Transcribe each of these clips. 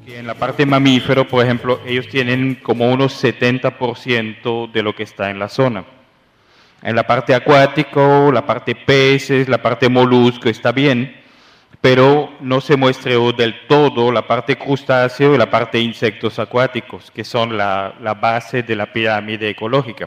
Que en la parte mamífero, por ejemplo, ellos tienen como unos 70% de lo que está en la zona. En la parte acuático, la parte peces, la parte molusco está bien, pero no se muestreó del todo la parte crustáceo y la parte insectos acuáticos, que son la base de la pirámide ecológica.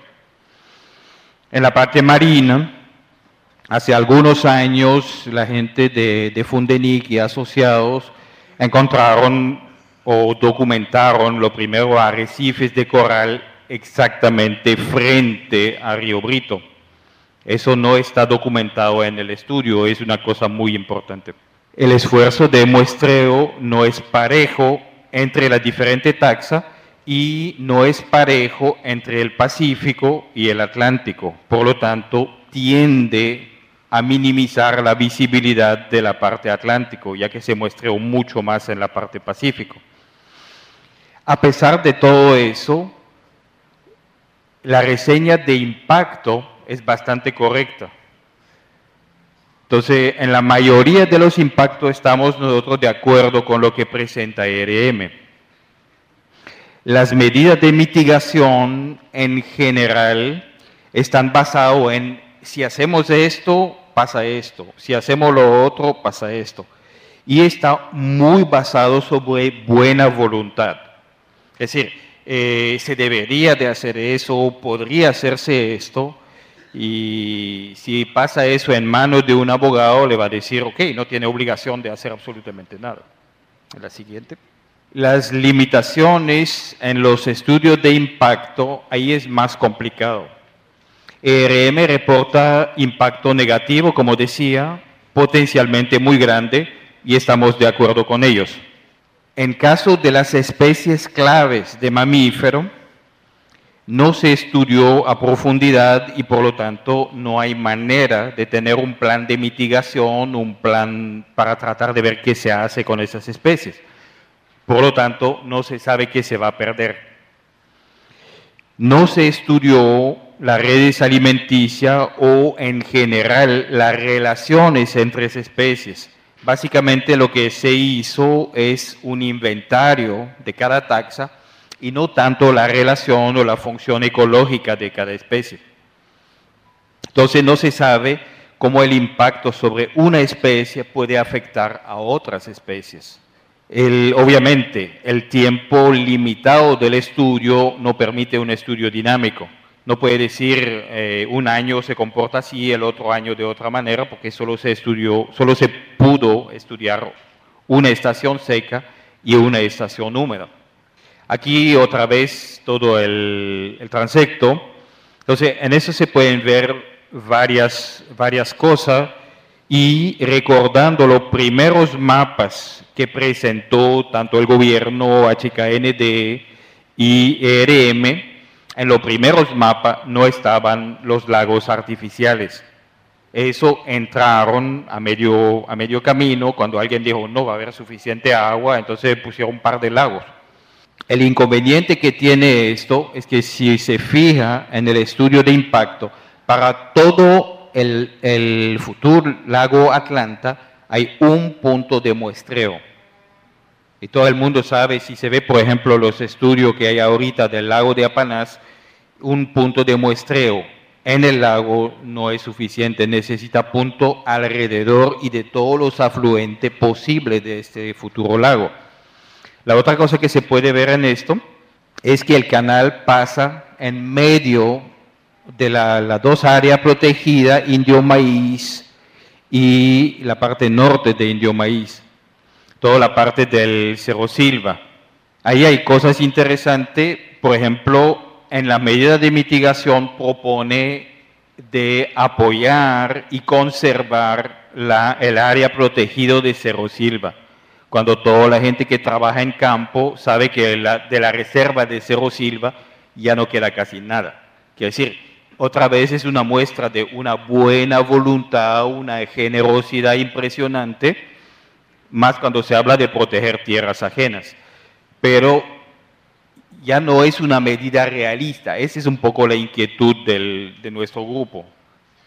En la parte marina, hace algunos años, la gente de Fundenic y asociados encontraron o documentaron lo primero arrecifes de coral exactamente frente a Río Brito. Eso no está documentado en el estudio, es una cosa muy importante. El esfuerzo de muestreo no es parejo entre las diferentes taxas y no es parejo entre el Pacífico y el Atlántico. Por lo tanto, tiende a minimizar la visibilidad de la parte Atlántico, ya que se muestreó mucho más en la parte Pacífico. A pesar de todo eso, la reseña de impacto es bastante correcta. Entonces, en la mayoría de los impactos estamos nosotros de acuerdo con lo que presenta ERM. Las medidas de mitigación en general están basadas en si hacemos esto, pasa esto, si hacemos lo otro, pasa esto. Y está muy basado sobre buena voluntad. Es decir, se debería de hacer eso, podría hacerse esto, y si pasa eso en manos de un abogado, le va a decir, ok, no tiene obligación de hacer absolutamente nada. La siguiente. Las limitaciones en los estudios de impacto, ahí es más complicado. ERM reporta impacto negativo, como decía, potencialmente muy grande, y estamos de acuerdo con ellos. En caso de las especies claves de mamífero, no se estudió a profundidad y por lo tanto no hay manera de tener un plan de mitigación, un plan para tratar de ver qué se hace con esas especies. Por lo tanto, no se sabe qué se va a perder. No se estudió las redes alimenticias o en general las relaciones entre esas especies. Básicamente lo que se hizo es un inventario de cada taxa y no tanto la relación o la función ecológica de cada especie. Entonces no se sabe cómo el impacto sobre una especie puede afectar a otras especies. Obviamente, el tiempo limitado del estudio no permite un estudio dinámico. No puede decir un año se comporta así, el otro año de otra manera, porque solo se pudo estudiar una estación seca y una estación húmeda. Aquí otra vez todo el transecto. Entonces, en eso se pueden ver varias cosas y recordando los primeros mapas que presentó tanto el gobierno, HKND y ERM, en los primeros mapas no estaban los lagos artificiales. Eso entraron a medio camino cuando alguien dijo no va a haber suficiente agua, entonces pusieron un par de lagos. El inconveniente que tiene esto es que si se fija en el estudio de impacto, para todo el futuro lago Atlanta hay un punto de muestreo. Y todo el mundo sabe, si se ve, por ejemplo, los estudios que hay ahorita del lago de Apanás, un punto de muestreo en el lago no es suficiente, necesita punto alrededor y de todos los afluentes posibles de este futuro lago. La otra cosa que se puede ver en esto es que el canal pasa en medio de las dos áreas protegidas, Indio Maíz y la parte norte de Indio Maíz, toda la parte del Cerro Silva. Ahí hay cosas interesantes, por ejemplo, en la medida de mitigación propone de apoyar y conservar el área protegida de Cerro Silva. Cuando toda la gente que trabaja en campo sabe que de la reserva de Cerro Silva ya no queda casi nada. Quiero decir, otra vez es una muestra de una buena voluntad, una generosidad impresionante, más cuando se habla de proteger tierras ajenas. Pero ya no es una medida realista. Esa es un poco la inquietud de nuestro grupo.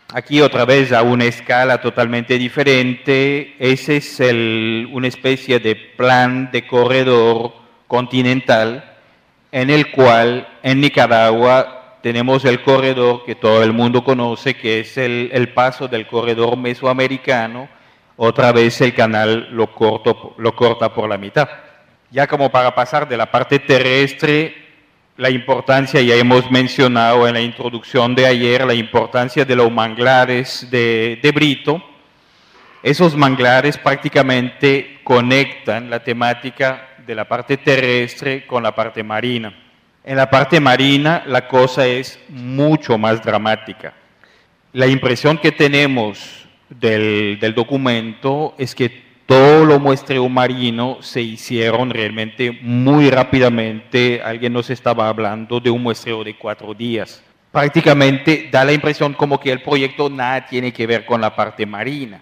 Aquí otra vez a una escala totalmente diferente, ese es una especie de plan de corredor continental en el cual en Nicaragua tenemos el corredor que todo el mundo conoce, que es el paso del corredor mesoamericano. Otra vez el canal lo corta por la mitad. Ya como para pasar de la parte terrestre, la importancia, ya hemos mencionado en la introducción de ayer, la importancia de los manglares de Brito. Esos manglares prácticamente conectan la temática de la parte terrestre con la parte marina. En la parte marina la cosa es mucho más dramática. La impresión que tenemos del documento es que todo lo muestreo marino se hicieron realmente muy rápidamente. Alguien nos estaba hablando de un muestreo de 4 días. Prácticamente da la impresión como que el proyecto nada tiene que ver con la parte marina.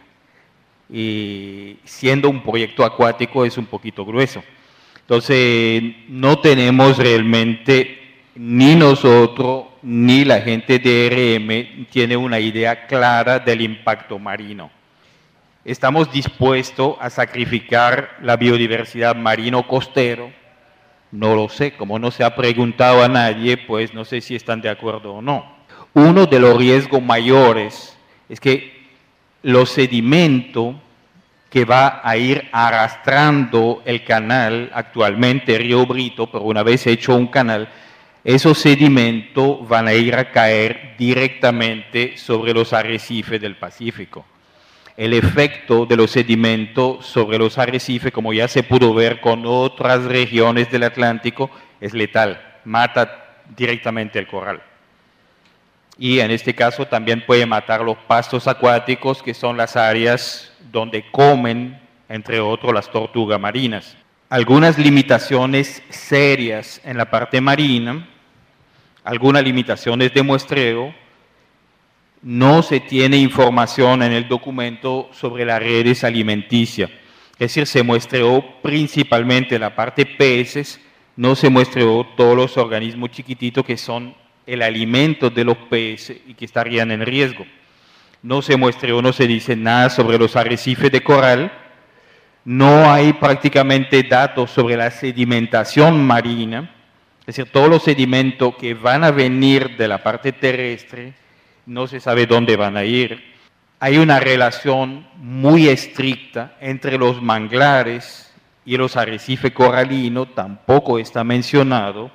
Y siendo un proyecto acuático es un poquito grueso. Entonces no tenemos realmente, ni nosotros ni la gente de RM tiene una idea clara del impacto marino. ¿Estamos dispuestos a sacrificar la biodiversidad marino-costero? No lo sé, como no se ha preguntado a nadie, pues no sé si están de acuerdo o no. Uno de los riesgos mayores es que los sedimentos que va a ir arrastrando el canal, actualmente Río Brito, pero una vez hecho un canal, esos sedimentos van a ir a caer directamente sobre los arrecifes del Pacífico. El efecto de los sedimentos sobre los arrecifes, como ya se pudo ver con otras regiones del Atlántico, es letal, mata directamente el coral. Y en este caso también puede matar los pastos acuáticos, que son las áreas donde comen, entre otros, las tortugas marinas. Algunas limitaciones serias en la parte marina, algunas limitaciones de muestreo. No se tiene información en el documento sobre las redes alimenticias. Es decir, se muestreó principalmente la parte peces, no se muestreó todos los organismos chiquititos que son el alimento de los peces y que estarían en riesgo. No se muestreó, no se dice nada sobre los arrecifes de coral. No hay prácticamente datos sobre la sedimentación marina. Es decir, todos los sedimentos que van a venir de la parte terrestre, no se sabe dónde van a ir. Hay una relación muy estricta entre los manglares y los arrecifes coralinos, tampoco está mencionado,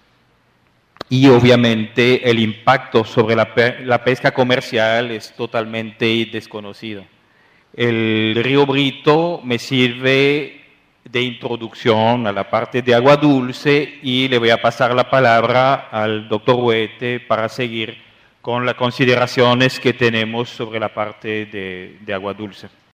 y obviamente el impacto sobre la pesca comercial es totalmente desconocido. El río Brito me sirve de introducción a la parte de agua dulce y le voy a pasar la palabra al doctor Huete para seguir con las consideraciones que tenemos sobre la parte de agua dulce.